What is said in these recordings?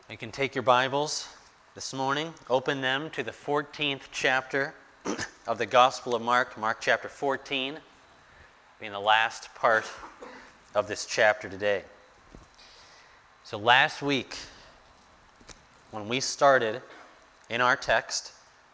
You can take your Bibles this morning, open them to the 14th chapter of the Gospel of Mark, Mark chapter 14, being the last part of this chapter today. So last week, when we started in our text,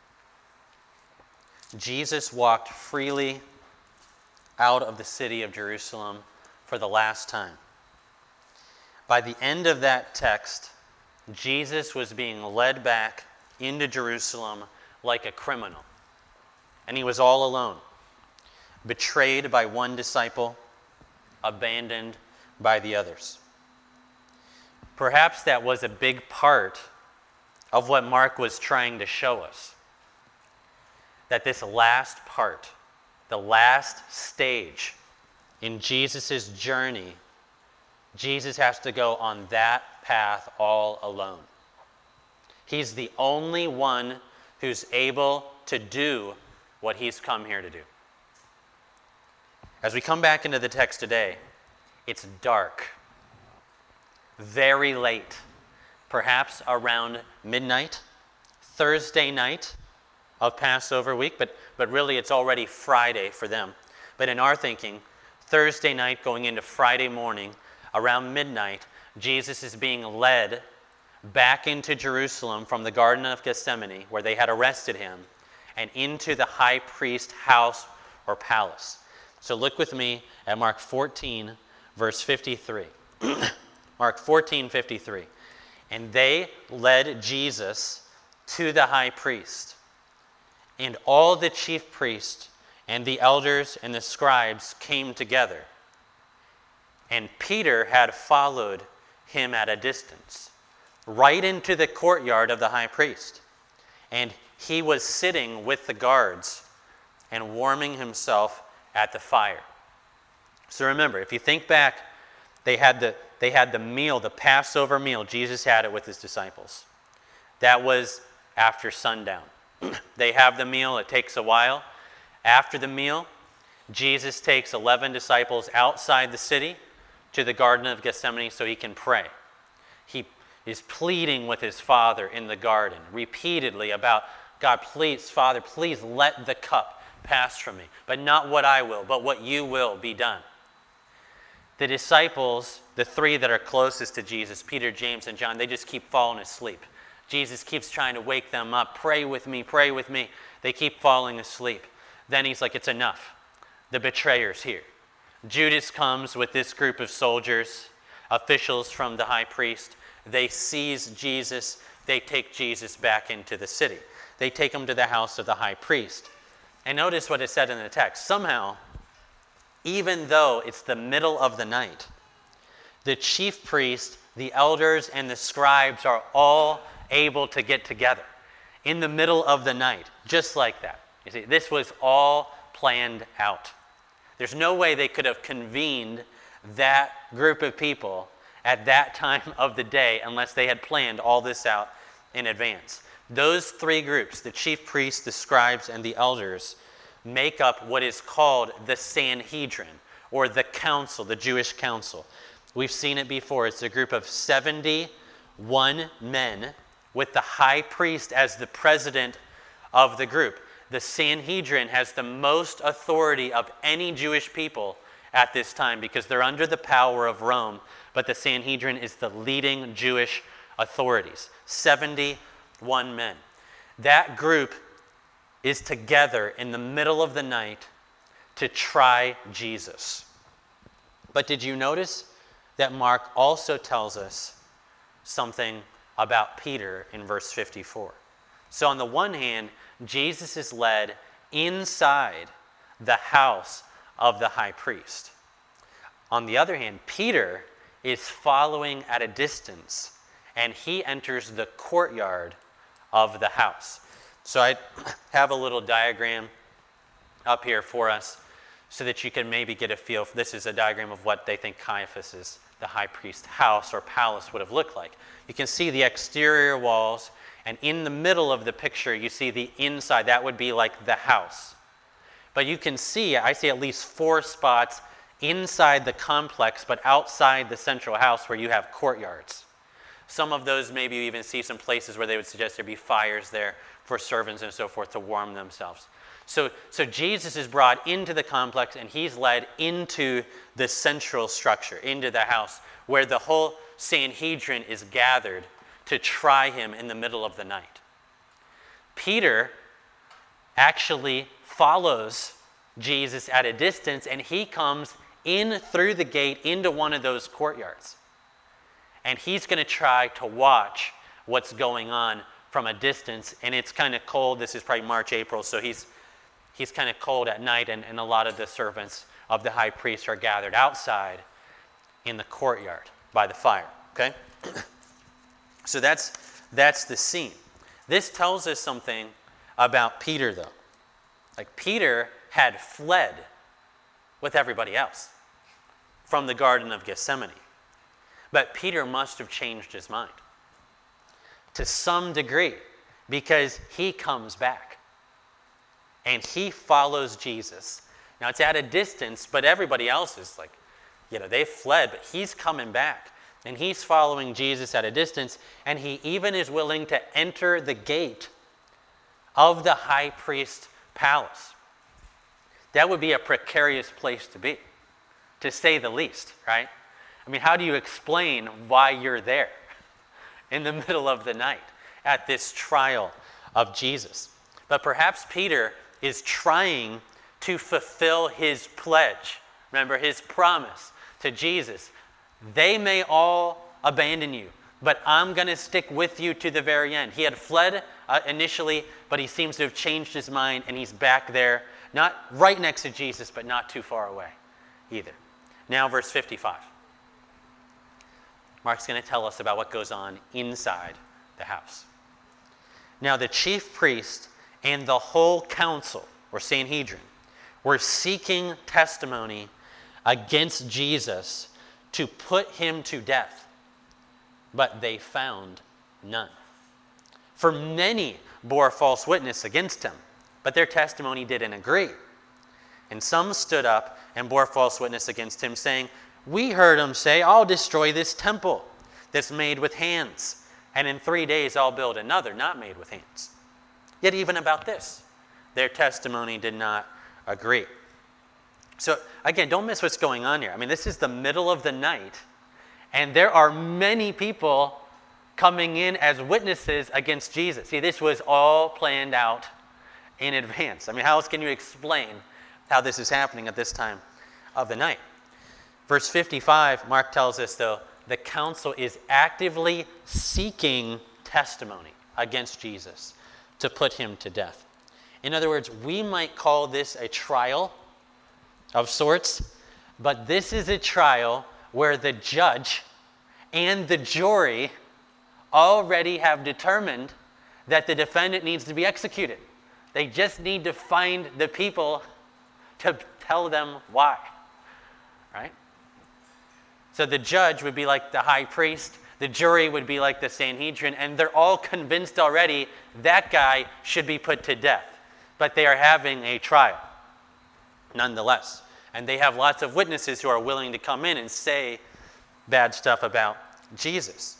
Jesus walked freely out of the city of Jerusalem for the last time. By the end of that text, Jesus was being led back into Jerusalem like a criminal. And he was all alone, betrayed by one disciple, abandoned by the others. Perhaps that was a big part of what Mark was trying to show us. That this last part, the last stage in Jesus' journey, Jesus has to go on that path all alone. He's the only one who's able to do what he's come here to do. As we come back into the text today, it's dark, very late, perhaps around midnight, Thursday night of Passover week, but really it's already Friday for them. But in our thinking, Thursday night going into Friday morning, around midnight, Jesus is being led back into Jerusalem from the Garden of Gethsemane, where they had arrested him, and into the high priest's house or palace. So look with me at Mark 14, verse 53. Mark 14, 53. And they led Jesus to the high priest, and all the chief priests and the elders and the scribes came together. And Peter had followed him at a distance, right into the courtyard of the high priest. And he was sitting with the guards and warming himself at the fire. So remember, if you think back, they had the meal, the Passover meal. Jesus had it with his disciples. That was after sundown. They have the meal. It takes a while. After the meal, Jesus takes 11 disciples outside the city to the Garden of Gethsemane so he can pray. He is pleading with his Father in the garden repeatedly about, God, please, Father, please let the cup pass from me. But not what I will, but what you will be done. The disciples, the three that are closest to Jesus, Peter, James, and John, they just keep falling asleep. Jesus keeps trying to wake them up. Pray with me, pray with me. They keep falling asleep. Then he's like, it's enough. The betrayer's here. Judas comes with this group of soldiers, officials from the high priest. They seize Jesus. They take Jesus back into the city. They take him to the house of the high priest. And notice what it said in the text. Somehow, even though it's the middle of the night, the chief priest, the elders, and the scribes are all able to get together in the middle of the night, just like that. You see, this was all planned out. There's no way they could have convened that group of people at that time of the day unless they had planned all this out in advance. Those three groups, the chief priests, the scribes, and the elders, make up what is called the Sanhedrin, or the council, the Jewish council. We've seen it before. It's a group of 71 men with the high priest as the president of the group. The Sanhedrin has the most authority of any Jewish people at this time because they're under the power of Rome, but the Sanhedrin is the leading Jewish authorities. 71 men. That group is together in the middle of the night to try Jesus. But did you notice that Mark also tells us something about Peter in verse 54? So on the one hand, Jesus is led inside the house of the high priest. On the other hand, Peter is following at a distance, and he enters the courtyard of the house. So I have a little diagram up here for us so that you can maybe get a feel. This is a diagram of what they think Caiaphas' the high priest's house or palace would have looked like. You can see the exterior walls, and in the middle of the picture, you see the inside. That would be like the house. But you can see, I see at least 4 spots inside the complex, but outside the central house where you have courtyards. Some of those maybe you even see some places where they would suggest there be fires there for servants and so forth to warm themselves. So Jesus is brought into the complex, and he's led into the central structure, into the house, where the whole Sanhedrin is gathered to try him in the middle of the night. Peter actually follows Jesus at a distance, and he comes in through the gate into one of those courtyards. And he's going to try to watch what's going on from a distance. And it's kind of cold. This is probably March, April, so he's kind of cold at night, and a lot of the servants of the high priest are gathered outside in the courtyard by the fire. Okay? So that's the scene. This tells us something about Peter, though. Like, Peter had fled with everybody else from the Garden of Gethsemane. But Peter must have changed his mind to some degree, because he comes back and he follows Jesus. Now, it's at a distance, but everybody else is like, they fled, but he's coming back. And he's following Jesus at a distance, and he even is willing to enter the gate of the high priest's palace. That would be a precarious place to be, to say the least, right? I mean, how do you explain why you're there in the middle of the night at this trial of Jesus? But perhaps Peter is trying to fulfill his pledge. Remember his promise to Jesus. They may all abandon you, but I'm going to stick with you to the very end. He had fled initially, but he seems to have changed his mind, and he's back there, not right next to Jesus, but not too far away either. Now, verse 55. Mark's going to tell us about what goes on inside the house. Now, the chief priest and the whole council, or Sanhedrin, were seeking testimony against Jesus to put him to death, but they found none. For many bore false witness against him, but their testimony didn't agree. And some stood up and bore false witness against him, saying, "We heard him say, 'I'll destroy this temple that's made with hands, and in 3 days I'll build another not made with hands.' Yet even about this, their testimony did not agree." So again, don't miss what's going on here. I mean, this is the middle of the night, and there are many people coming in as witnesses against Jesus. See, this was all planned out in advance. I mean, how else can you explain how this is happening at this time of the night? Verse 55, Mark tells us, though, the council is actively seeking testimony against Jesus to put him to death. In other words, we might call this a trial of sorts, but this is a trial where the judge and the jury already have determined that the defendant needs to be executed. They just need to find the people to tell them why, right? So the judge would be like the high priest, the jury would be like the Sanhedrin, and they're all convinced already that guy should be put to death. But they are having a trial, nonetheless. And they have lots of witnesses who are willing to come in and say bad stuff about Jesus.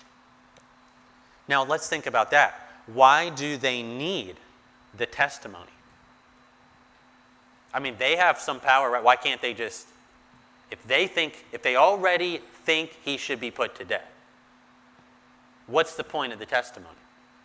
Now, let's think about that. Why do they need the testimony? I mean, they have some power, right? Why can't they just, if they already think he should be put to death, what's the point of the testimony?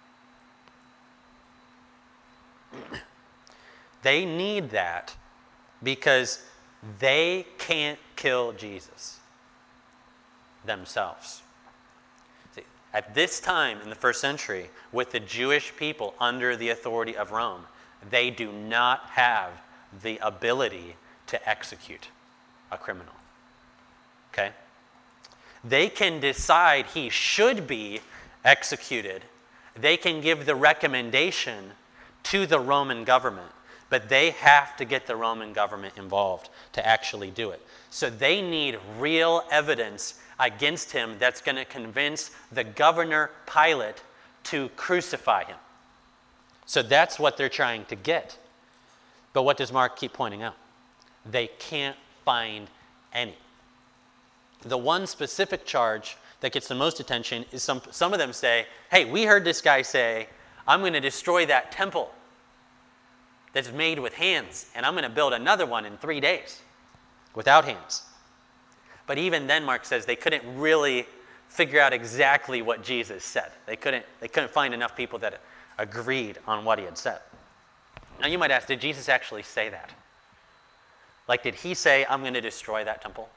They need that because they can't kill Jesus themselves. See, at this time in the first century, with the Jewish people under the authority of Rome, they do not have the ability to execute a criminal. Okay? They can decide he should be executed. They can give the recommendation to the Roman government, but they have to get the Roman government involved to actually do it. So they need real evidence against him that's going to convince the governor Pilate to crucify him. So that's what they're trying to get. But what does Mark keep pointing out? They can't find any. The one specific charge that gets the most attention is some of them say, hey, we heard this guy say, I'm going to destroy that temple that's made with hands, and I'm going to build another one in 3 days without hands. But even then, Mark says, they couldn't really figure out exactly what Jesus said. They couldn't find enough people that agreed on what he had said. Now you might ask, did Jesus actually say that? Like, did he say, I'm going to destroy that temple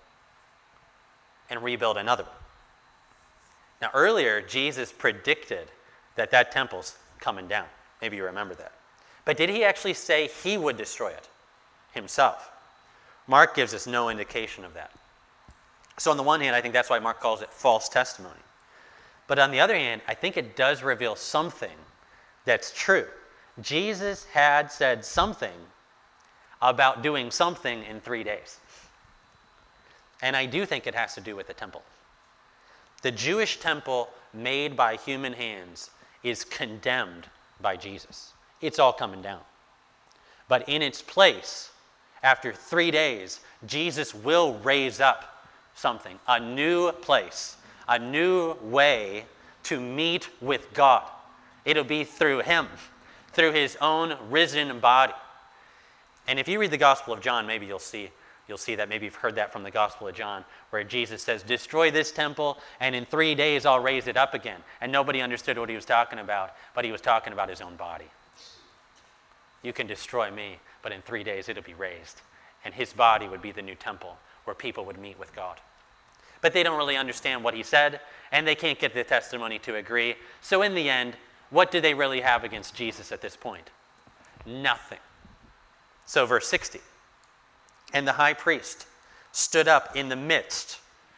and rebuild another one? Now earlier, Jesus predicted that that temple's coming down. Maybe you remember that. But did he actually say he would destroy it himself? Mark gives us no indication of that. So on the one hand, I think that's why Mark calls it false testimony. But on the other hand, I think it does reveal something that's true. Jesus had said something about doing something in 3 days. And I do think it has to do with the temple. The Jewish temple made by human hands is condemned by Jesus. It's all coming down. But in its place, after 3 days, Jesus will raise up something, a new place, a new way to meet with God. It'll be through him, through his own risen body. And if you read the Gospel of John, maybe you'll see that. Maybe you've heard that from the Gospel of John, where Jesus says, destroy this temple, and in 3 days I'll raise it up again. And nobody understood what he was talking about, but he was talking about his own body. You can destroy me, but in 3 days it'll be raised. And his body would be the new temple where people would meet with God. But they don't really understand what he said, and they can't get the testimony to agree. So in the end, what do they really have against Jesus at this point? Nothing. So verse 60. And the high priest stood up in the midst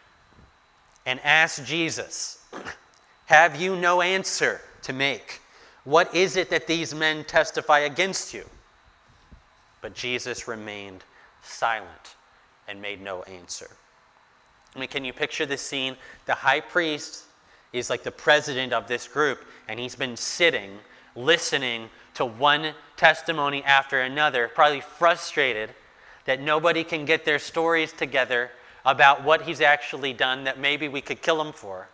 and asked Jesus, have you no answer to make? What is it that these men testify against you? But Jesus remained silent and made no answer. I mean, can you picture this scene? The high priest is like the president of this group, and he's been sitting, listening to one testimony after another, probably frustrated that nobody can get their stories together about what he's actually done that maybe we could kill him for.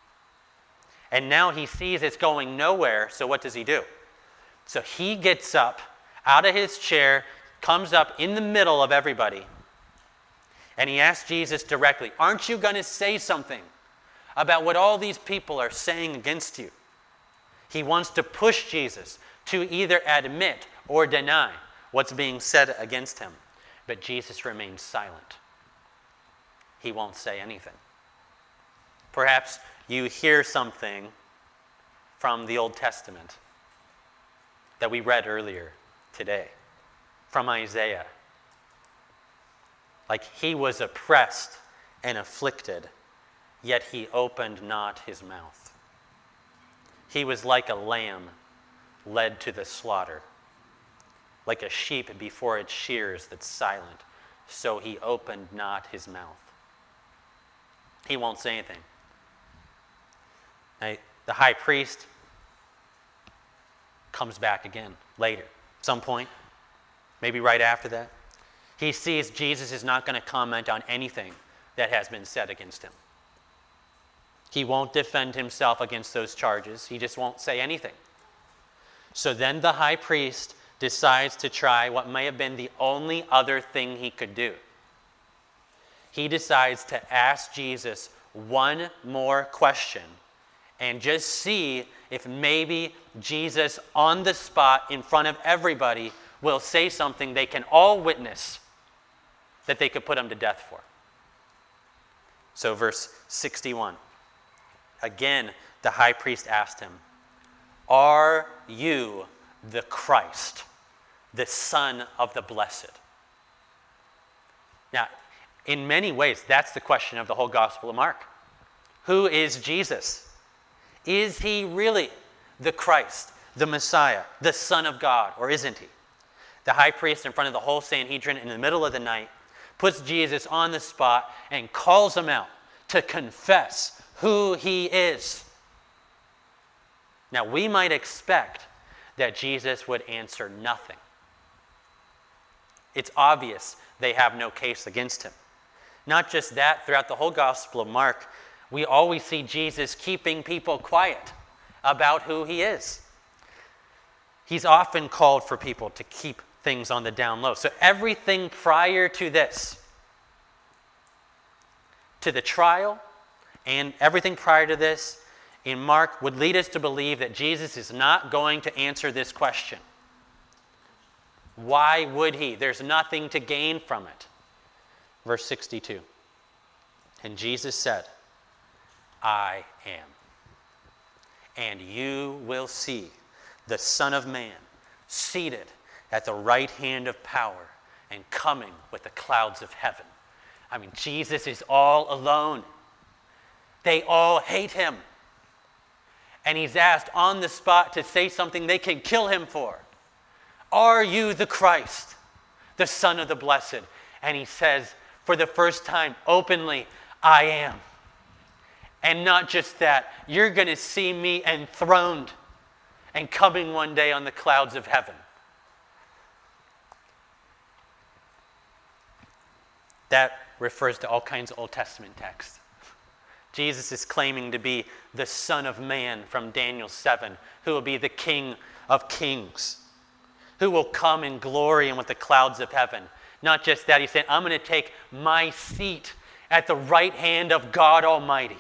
And now he sees it's going nowhere, so what does he do? So he gets up out of his chair, comes up in the middle of everybody, and he asks Jesus directly, aren't you going to say something about what all these people are saying against you? He wants to push Jesus to either admit or deny what's being said against him. But Jesus remains silent. He won't say anything. Perhaps you hear something from the Old Testament that we read earlier today, from Isaiah. Like, he was oppressed and afflicted, yet he opened not his mouth. He was like a lamb led to the slaughter, like a sheep before its shears that's silent, so he opened not his mouth. He won't say anything. Now, the high priest comes back again later, some point, maybe right after that. He sees Jesus is not going to comment on anything that has been said against him. He won't defend himself against those charges. He just won't say anything. So then the high priest decides to try what may have been the only other thing he could do. He decides to ask Jesus one more question and just see if maybe Jesus on the spot in front of everybody will say something they can all witness that they could put him to death for. So verse 61. Again, the high priest asked him, are you the Christ, the Son of the Blessed? Now, in many ways, that's the question of the whole Gospel of Mark. Who is Jesus? Is he really the Christ, the Messiah, the Son of God, or isn't he? The high priest, in front of the whole Sanhedrin in the middle of the night, puts Jesus on the spot and calls him out to confess who he is. Now, we might expect that Jesus would answer nothing. It's obvious they have no case against him. Not just that, throughout the whole Gospel of Mark, we always see Jesus keeping people quiet about who he is. He's often called for people to keep things on the down low. So everything prior to this, to the trial, and everything prior to this in Mark would lead us to believe that Jesus is not going to answer this question. Why would he? There's nothing to gain from it. Verse 62. And Jesus said, I am. And you will see the Son of Man seated at the right hand of power and coming with the clouds of heaven. I mean, Jesus is all alone. They all hate him. And he's asked on the spot to say something they can kill him for. Are you the Christ, the Son of the Blessed? And he says, for the first time, openly, I am. And not just that, you're going to see me enthroned and coming one day on the clouds of heaven. That refers to all kinds of Old Testament texts. Jesus is claiming to be the Son of Man from Daniel 7, who will be the King of Kings, who will come in glory and with the clouds of heaven. Not just that, he's saying, I'm going to take my seat at the right hand of God Almighty.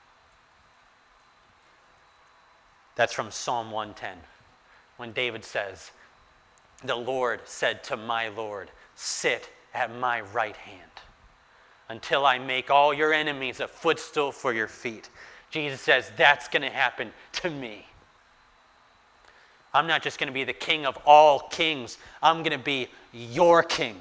That's from Psalm 110, when David says, the Lord said to my Lord, sit at my right hand until I make all your enemies a footstool for your feet. Jesus says, that's going to happen to me. I'm not just going to be the King of all kings. I'm going to be your King.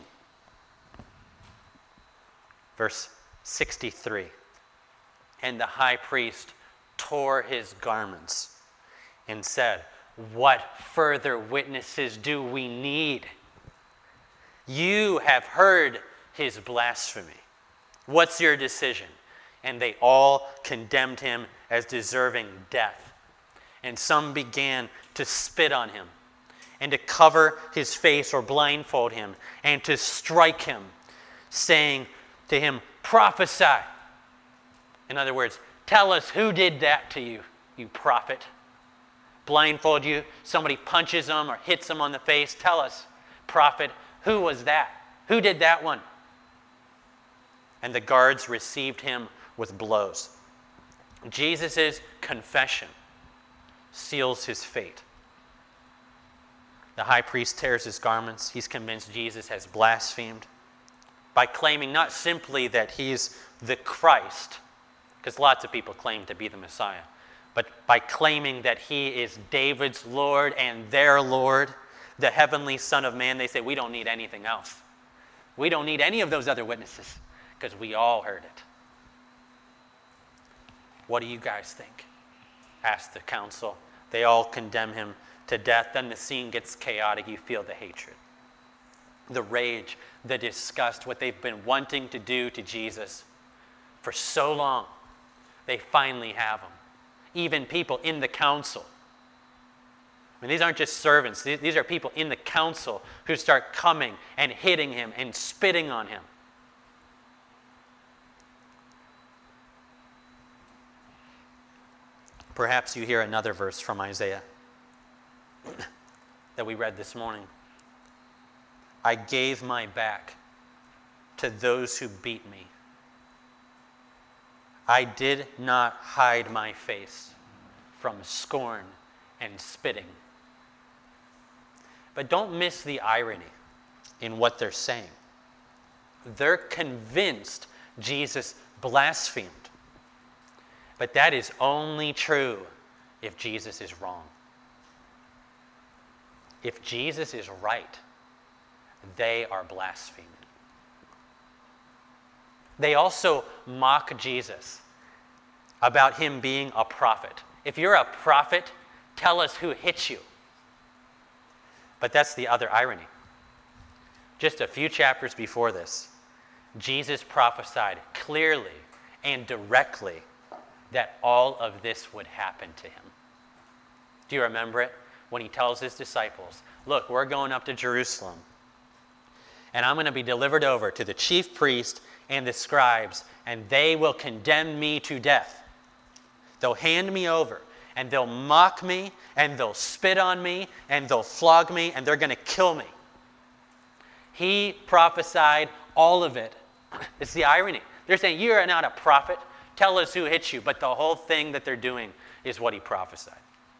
Verse 63. And the high priest tore his garments and said, what further witnesses do we need? You have heard his blasphemy. What's your decision? And they all condemned him as deserving death. And some began to spit on him, and to cover his face or blindfold him, and to strike him, saying to him, prophesy. In other words, tell us who did that to you, you prophet. Blindfold you, somebody punches him or hits him on the face. Tell us, prophet, who was that? Who did that one? And the guards received him with blows. Jesus' confession seals his fate. The high priest tears his garments. He's convinced Jesus has blasphemed by claiming not simply that he's the Christ, because lots of people claim to be the Messiah, but by claiming that he is David's Lord and their Lord, the heavenly Son of Man. They say, we don't need anything else. We don't need any of those other witnesses, because we all heard it. What do you guys think? Asked the council. They all condemn him to death. Then the scene gets chaotic. You feel the hatred, the rage, the disgust, what they've been wanting to do to Jesus for so long. They finally have him. Even people in the council. I mean, these aren't just servants. These are people in the council who start coming and hitting him and spitting on him. Perhaps you hear another verse from Isaiah that we read this morning. I gave my back to those who beat me. I did not hide my face from scorn and spitting. But don't miss the irony in what they're saying. They're convinced Jesus blasphemed. But that is only true if Jesus is wrong. If Jesus is right, they are blaspheming. They also mock Jesus about him being a prophet. If you're a prophet, tell us who hit you. But that's the other irony. Just a few chapters before this, Jesus prophesied clearly and directly that all of this would happen to him. Do you remember it? When he tells his disciples, look, we're going up to Jerusalem, and I'm going to be delivered over to the chief priest and the scribes, and they will condemn me to death. They'll hand me over, and they'll mock me, and they'll spit on me, and they'll flog me, and they're going to kill me. He prophesied all of it. It's the irony. They're saying, you are not a prophet. Tell us who hit you. But the whole thing that they're doing is what he prophesied.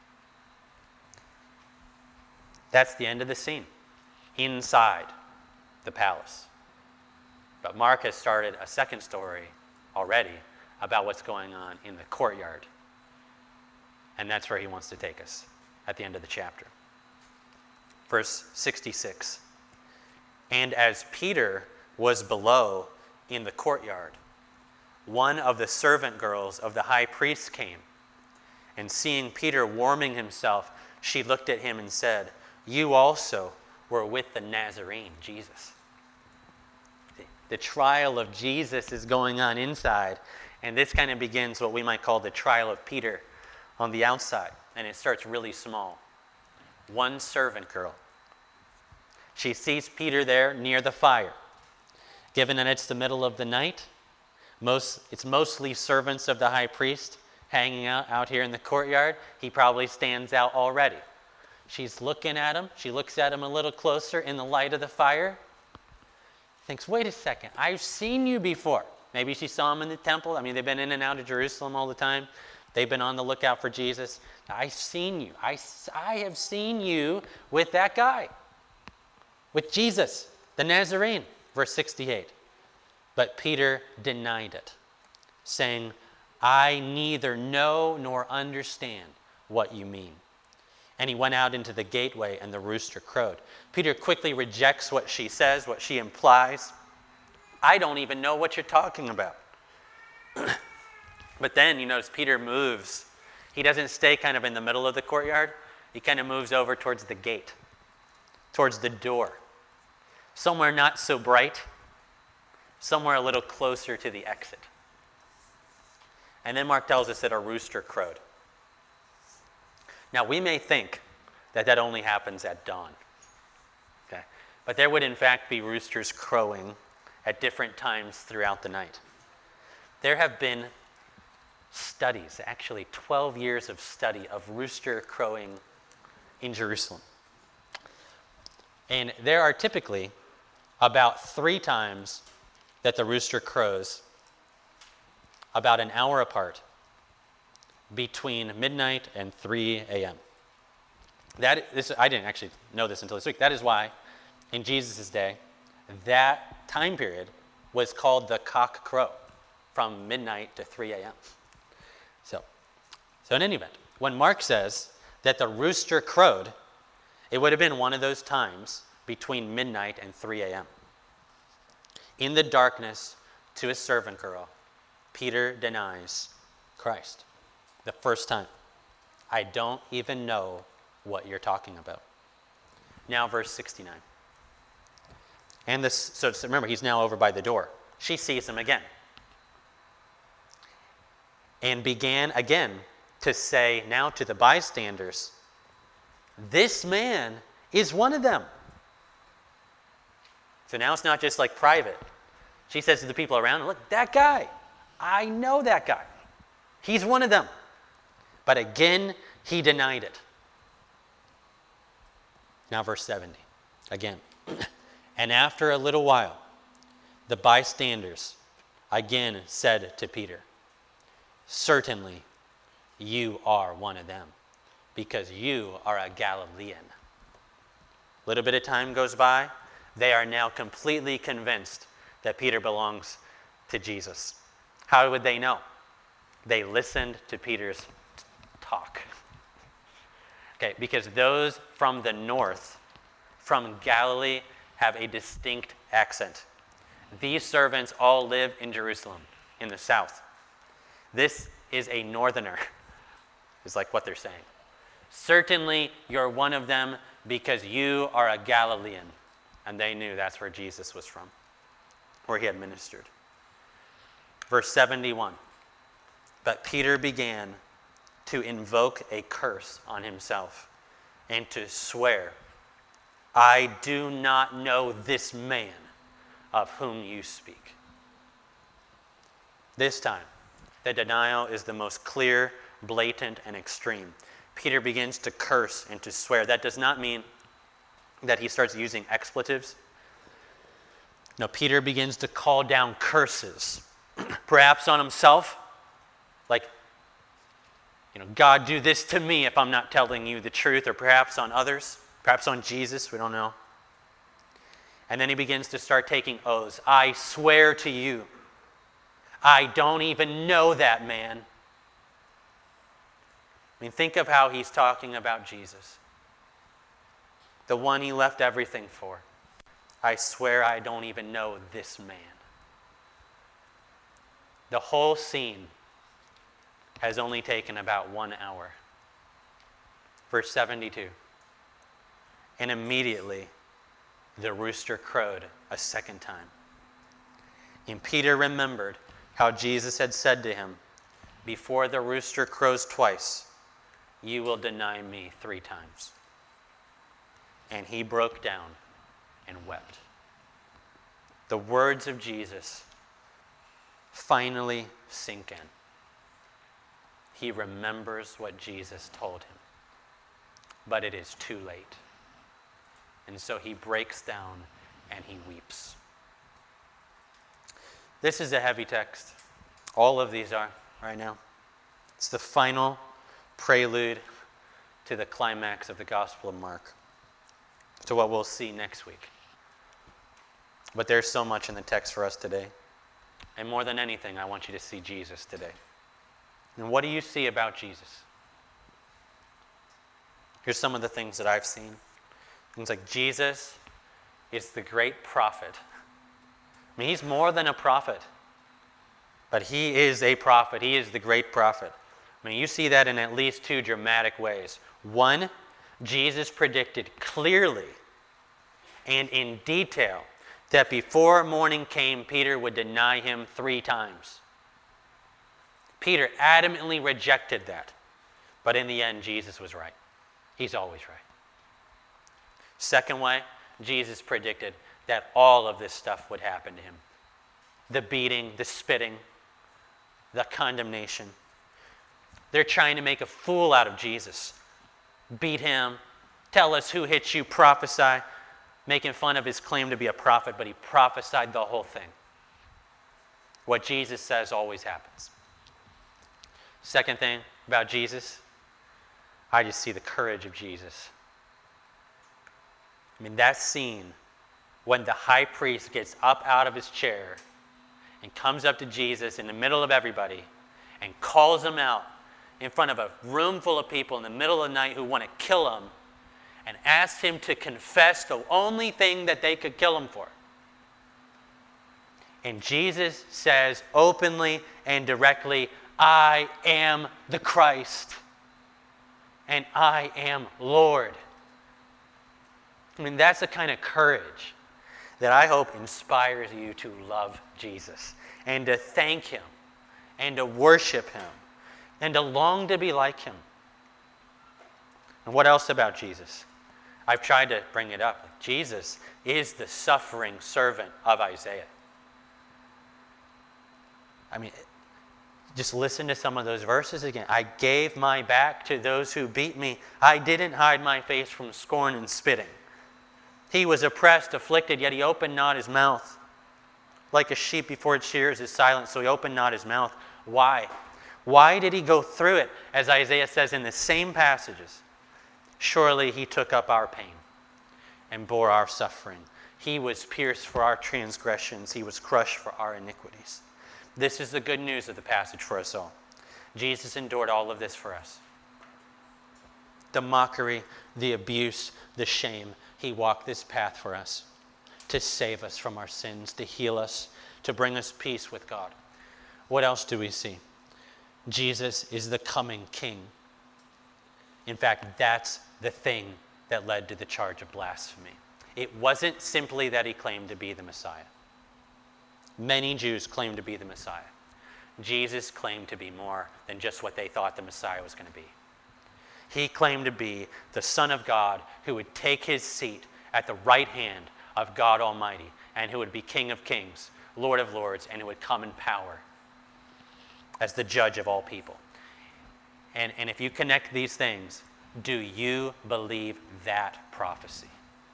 That's the end of the scene. Inside the palace. But Mark has started a second story already about what's going on in the courtyard. And that's where he wants to take us at the end of the chapter. Verse 66. And as Peter was below in the courtyard, one of the servant girls of the high priest came, and seeing Peter warming himself, she looked at him and said, you also were with the Nazarene, Jesus. The trial of Jesus is going on inside, and this kind of begins what we might call the trial of Peter on the outside, and it starts really small. One servant girl. She sees Peter there near the fire. Given that it's the middle of the night, it's mostly servants of the high priest hanging out here in the courtyard. He probably stands out already. She's looking at him. She looks at him a little closer in the light of the fire. Thinks, wait a second, I've seen you before. Maybe she saw him in the temple. I mean, they've been in and out of Jerusalem all the time. They've been on the lookout for Jesus. I've seen you. I have seen you with that guy, with Jesus, the Nazarene. Verse 68. But Peter denied it, saying, I neither know nor understand what you mean. And he went out into the gateway, and the rooster crowed. Peter quickly rejects what she says, what she implies. I don't even know what you're talking about. But then you notice Peter moves. He doesn't stay kind of in the middle of the courtyard. He kind of moves over towards the gate, towards the door. Somewhere not so bright, somewhere a little closer to the exit. And then Mark tells us that a rooster crowed. Now, we may think that that only happens at dawn. Okay? But there would, in fact, be roosters crowing at different times throughout the night. There have been studies, actually 12 years of study of rooster crowing in Jerusalem. And there are typically about 3 times that the rooster crows about an hour apart between midnight and 3 a.m. I didn't actually know this until this week. That is why in Jesus' day, that time period was called the cock crow, from midnight to 3 a.m. So in any event, when Mark says that the rooster crowed, it would have been one of those times between midnight and 3 a.m. In the darkness, to a servant girl, Peter denies Christ. The first time. I don't even know what you're talking about. Now verse 69. So remember, he's now over by the door. She sees him again. And began again to say now to the bystanders, this man is one of them. So now it's not just like private. She says to the people around, look, that guy, I know that guy. He's one of them. But again, he denied it. Now verse 70, again. And after a little while, the bystanders again said to Peter, certainly you are one of them, because you are a Galilean. A little bit of time goes by. They are now completely convinced that Peter belongs to Jesus. How would they know? They listened to Peter's talk. Okay, because those from the north, from Galilee, have a distinct accent. These servants all live in Jerusalem, in the south. This is a northerner, is like what they're saying. Certainly you're one of them because you are a Galilean. And they knew that's where Jesus was from, where he had ministered. Verse 71. But Peter began to invoke a curse on himself and to swear, I do not know this man of whom you speak. This time, the denial is the most clear, blatant and extreme. Peter begins to curse and to swear. That does not mean that he starts using expletives. No, Peter begins to call down curses, perhaps on himself, like, God, do this to me if I'm not telling you the truth, or perhaps on others, perhaps on Jesus, we don't know. And then he begins to start taking oaths. I swear to you, I don't even know that man. I mean, think of how he's talking about Jesus, the one he left everything for. I swear I don't even know this man. The whole scene has only taken about 1 hour. Verse 72. And immediately the rooster crowed a second time. And Peter remembered how Jesus had said to him, before the rooster crows twice, you will deny me 3 times. And he broke down and wept. The words of Jesus finally sink in. He remembers what Jesus told him, but it is too late. And so he breaks down and he weeps. This is a heavy text. All of these are right now. It's the final prelude to the climax of the Gospel of Mark, to what we'll see next week. But there's so much in the text for us today. And more than anything, I want you to see Jesus today. And what do you see about Jesus? Here's some of the things that I've seen. Things like Jesus is the great prophet. I mean, he's more than a prophet, but he is a prophet. He is the great prophet. I mean, you see that in at least 2 dramatic ways. One, Jesus predicted clearly and in detail that before morning came, Peter would deny him 3 times. Peter adamantly rejected that. But in the end, Jesus was right. He's always right. Second way, Jesus predicted that all of this stuff would happen to him. The beating, the spitting, the condemnation. They're trying to make a fool out of Jesus. Beat him, tell us who hit you, prophesy, making fun of his claim to be a prophet, but he prophesied the whole thing. What Jesus says always happens. Second thing about Jesus, I just see the courage of Jesus. I mean, that scene when the high priest gets up out of his chair and comes up to Jesus in the middle of everybody and calls him out in front of a room full of people in the middle of the night who want to kill him, and asks him to confess the only thing that they could kill him for. And Jesus says openly and directly, I am the Christ, and I am Lord. I mean, that's the kind of courage that I hope inspires you to love Jesus and to thank him and to worship him and to long to be like him. And what else about Jesus? I've tried to bring it up. Jesus is the suffering servant of Isaiah. I mean, just listen to some of those verses again. I gave my back to those who beat me. I didn't hide my face from scorn and spitting. He was oppressed, afflicted, yet he opened not his mouth. Like a sheep before its shears is silent, so he opened not his mouth. Why? Why did he go through it? As Isaiah says in the same passages, surely he took up our pain and bore our suffering. He was pierced for our transgressions. He was crushed for our iniquities. This is the good news of the passage for us all. Jesus endured all of this for us. The mockery, the abuse, the shame. He walked this path for us to save us from our sins, to heal us, to bring us peace with God. What else do we see? Jesus is the coming king. In fact, that's the thing that led to the charge of blasphemy. It wasn't simply that he claimed to be the Messiah. Many Jews claimed to be the Messiah. Jesus claimed to be more than just what they thought the Messiah was going to be. He claimed to be the Son of God who would take his seat at the right hand of God Almighty and who would be King of Kings, Lord of Lords, and who would come in power as the judge of all people. And if you connect these things, do you believe that prophecy?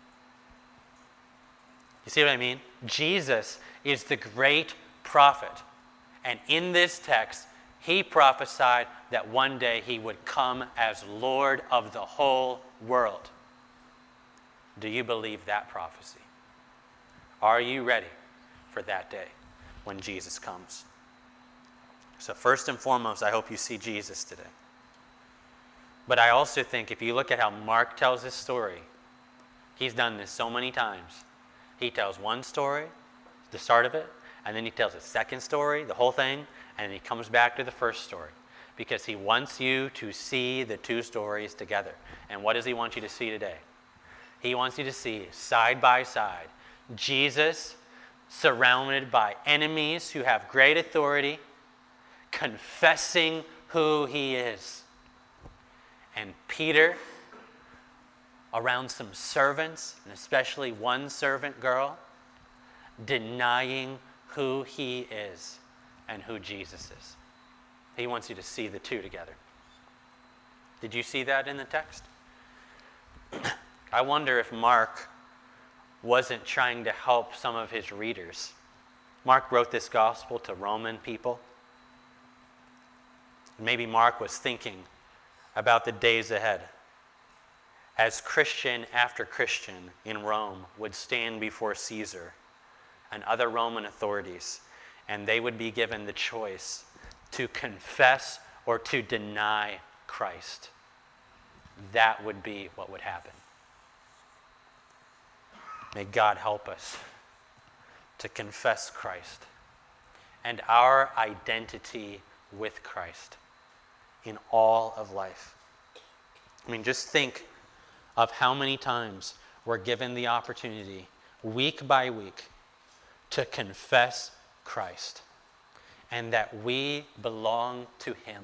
You see what I mean? Jesus is the great prophet. And in this text, he prophesied that one day he would come as Lord of the whole world. Do you believe that prophecy? Are you ready for that day when Jesus comes? So first and foremost, I hope you see Jesus today. But I also think if you look at how Mark tells his story, he's done this so many times. He tells one story, the start of it, and then he tells a second story, the whole thing, and then he comes back to the first story because he wants you to see the two stories together. And what does he want you to see today? He wants you to see side by side Jesus surrounded by enemies who have great authority, confessing who he is. And Peter around some servants, and especially one servant girl, denying who he is and who Jesus is. He wants you to see the two together. Did you see that in the text? I wonder if Mark wasn't trying to help some of his readers. Mark wrote this gospel to Roman people. Maybe Mark was thinking about the days ahead as Christian after Christian in Rome would stand before Caesar and other Roman authorities, and they would be given the choice to confess or to deny Christ. That would be what would happen. May God help us to confess Christ and our identity with Christ in all of life. I mean, just think of how many times we're given the opportunity, week by week, to confess Christ and that we belong to him.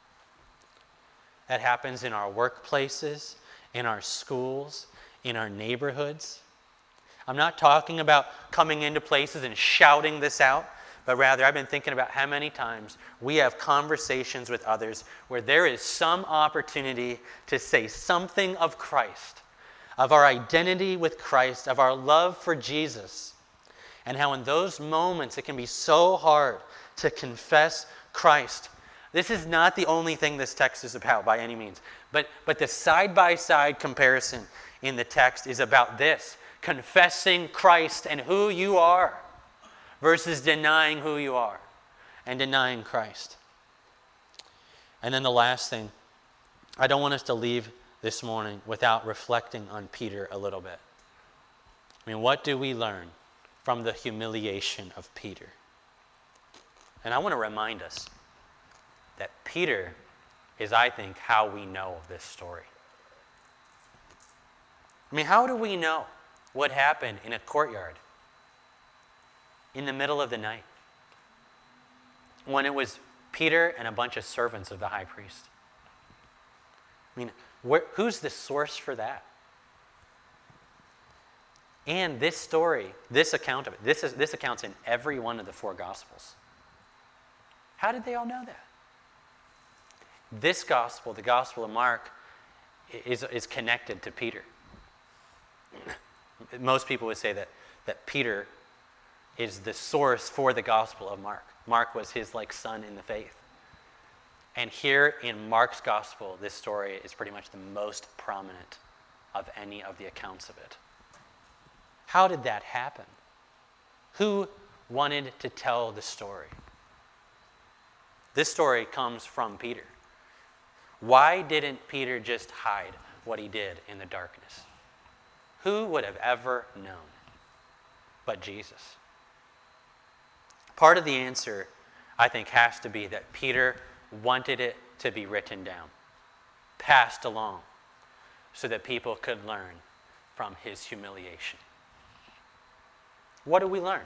That happens in our workplaces, in our schools, in our neighborhoods. I'm not talking about coming into places and shouting this out, but rather I've been thinking about how many times we have conversations with others where there is some opportunity to say something of Christ, of our identity with Christ, of our love for Jesus, and how in those moments it can be so hard to confess Christ. This is not the only thing this text is about by any means, but the side-by-side comparison in the text is about this, confessing Christ and who you are versus denying who you are and denying Christ. And then the last thing, I don't want us to leave this morning without reflecting on Peter a little bit. I mean, what do we learn from the humiliation of Peter? And I want to remind us that Peter is, I think, how we know this story. I mean, how do we know what happened in a courtyard in the middle of the night when it was Peter and a bunch of servants of the high priest? I mean, who's the source for that? And this story, this account of it, this account's in every one of the four Gospels. How did they all know that? This gospel, the Gospel of Mark, is connected to Peter. Most people would say that Peter is the source for the Gospel of Mark. Mark was his son in the faith. And here in Mark's Gospel, this story is pretty much the most prominent of any of the accounts of it. How did that happen? Who wanted to tell the story? This story comes from Peter. Why didn't Peter just hide what he did in the darkness? Who would have ever known but Jesus? Part of the answer, I think, has to be that Peter wanted it to be written down, passed along, so that people could learn from his humiliation. What do we learn?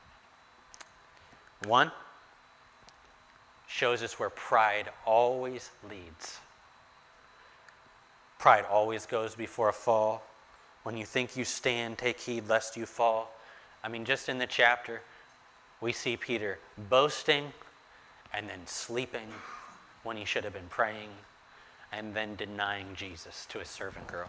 One, shows us where pride always leads. Pride always goes before a fall. When you think you stand, take heed lest you fall. I mean, just in the chapter, we see Peter boasting and then sleeping when he should have been praying and then denying Jesus to a servant girl.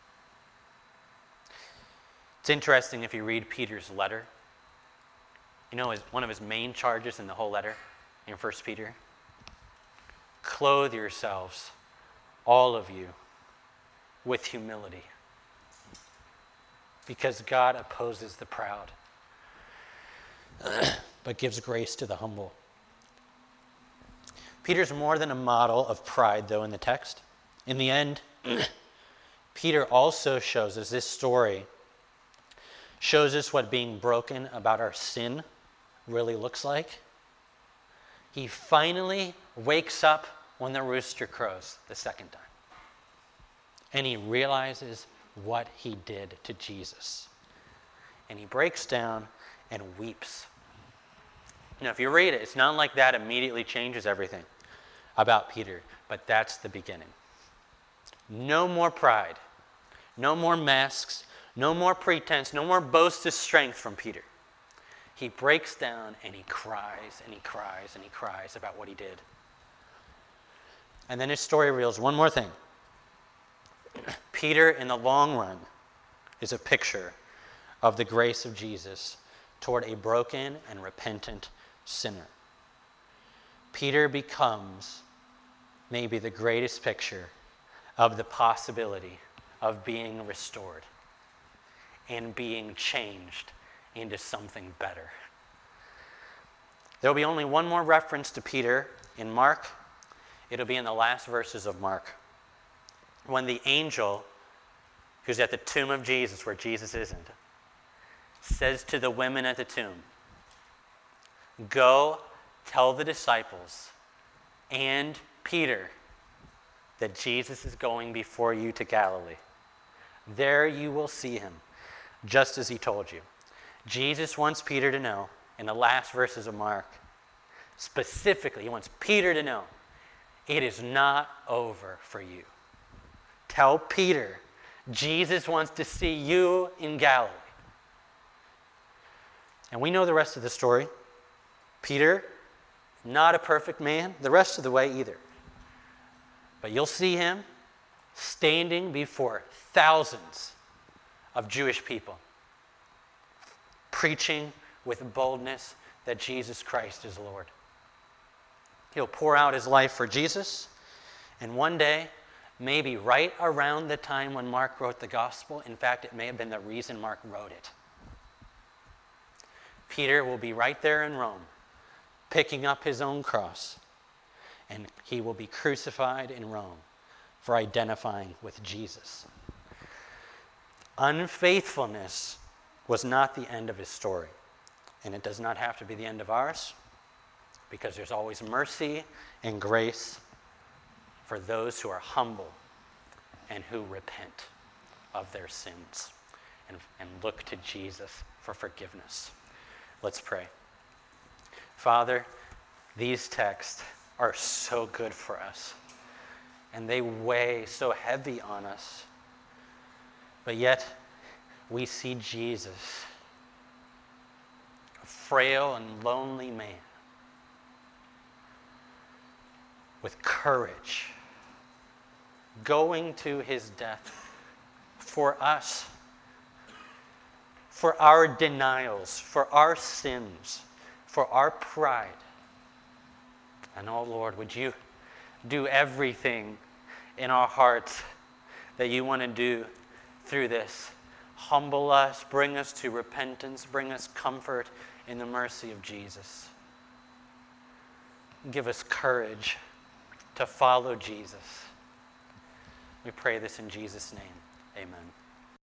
It's interesting if you read Peter's letter. You know, one of his main charges in the whole letter in 1 Peter? Clothe yourselves, all of you, with humility, because God opposes the proud, but gives grace to the humble. Peter's more than a model of pride, though, in the text. In the end, Peter also shows us, this story shows us what being broken about our sin really looks like. He finally wakes up when the rooster crows the second time. And he realizes what he did to Jesus. And he breaks down and weeps. Now, if you read it, it's not like that immediately changes everything about Peter, but that's the beginning. No more pride, no more masks, no more pretense, no more boasted strength from Peter. He breaks down and he cries and he cries and he cries about what he did. And then his story reveals one more thing. Peter, in the long run, is a picture of the grace of Jesus toward a broken and repentant sinner. Peter becomes maybe the greatest picture of the possibility of being restored and being changed into something better. There will be only one more reference to Peter in Mark. It'll be in the last verses of Mark, when the angel who's at the tomb of Jesus, where Jesus isn't, says to the women at the tomb, "Go tell the disciples and Peter that Jesus is going before you to Galilee. There you will see him, just as he told you." Jesus wants Peter to know, in the last verses of Mark, specifically, he wants Peter to know, it is not over for you. Tell Peter, Jesus wants to see you in Galilee. And we know the rest of the story. Peter, not a perfect man, the rest of the way either. But you'll see him standing before thousands of Jewish people, preaching with boldness that Jesus Christ is Lord. He'll pour out his life for Jesus, and one day, maybe right around the time when Mark wrote the gospel, in fact, it may have been the reason Mark wrote it, Peter will be right there in Rome, picking up his own cross, and he will be crucified in Rome for identifying with Jesus. Unfaithfulness was not the end of his story, and it does not have to be the end of ours, because there's always mercy and grace for those who are humble and who repent of their sins and look to Jesus for forgiveness. Let's pray. Father, these texts are so good for us, and they weigh so heavy on us, but yet we see Jesus, a frail and lonely man, with courage, going to his death for us, for our denials, for our sins, for our pride. And oh Lord, would you do everything in our hearts that you want to do through this. Humble us, bring us to repentance, bring us comfort in the mercy of Jesus. Give us courage to follow Jesus. We pray this in Jesus' name. Amen.